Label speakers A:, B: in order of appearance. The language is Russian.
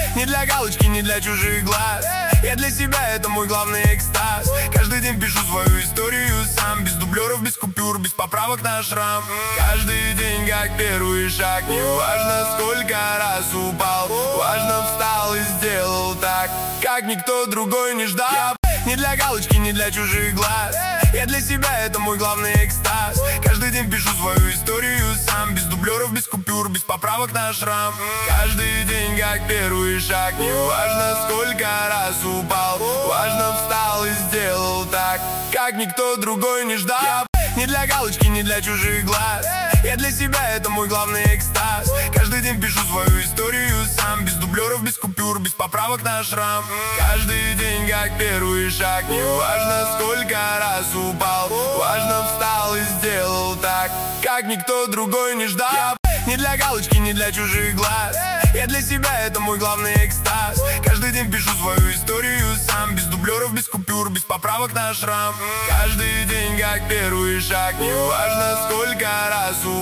A: Не для галочки, не для чужих глаз. Я для себя, это мой главный экстаз. Каждый день пишу свою историю сам, без дублеров, без купюр, без поправок на шрам. Каждый день как первый шаг. Не важно, сколько раз упал, важно, встал и сделал так, как никто другой не ждал. Не для галочки, не для чужих глаз. Я для себя, это мой главный экстаз. Каждый день пишу свою историю сам, без дублеров, без купюр, без поправок на шрам. Каждый день как первый шаг. Не важно, сколько раз упал, важно, встал и сделал так, как никто другой не ждал. Не для галочки, не для чужих глаз. Я для себя, это мой главный экстаз. Каждый день пишу свою историю сам, без дублеров, без купюр, без поправок на шрам. Каждый день как первый шаг. Не важно, сколько раз упал, важно, встал и сделал так, как никто другой не ждал. Не для галочки, не для чужих глаз. Я для себя, это мой главный экстаз. Каждый день пишу свою историю сам, без дублеров, без купюр, без поправок на шрам. Каждый день как первый шаг. Не важно, сколько раз упал.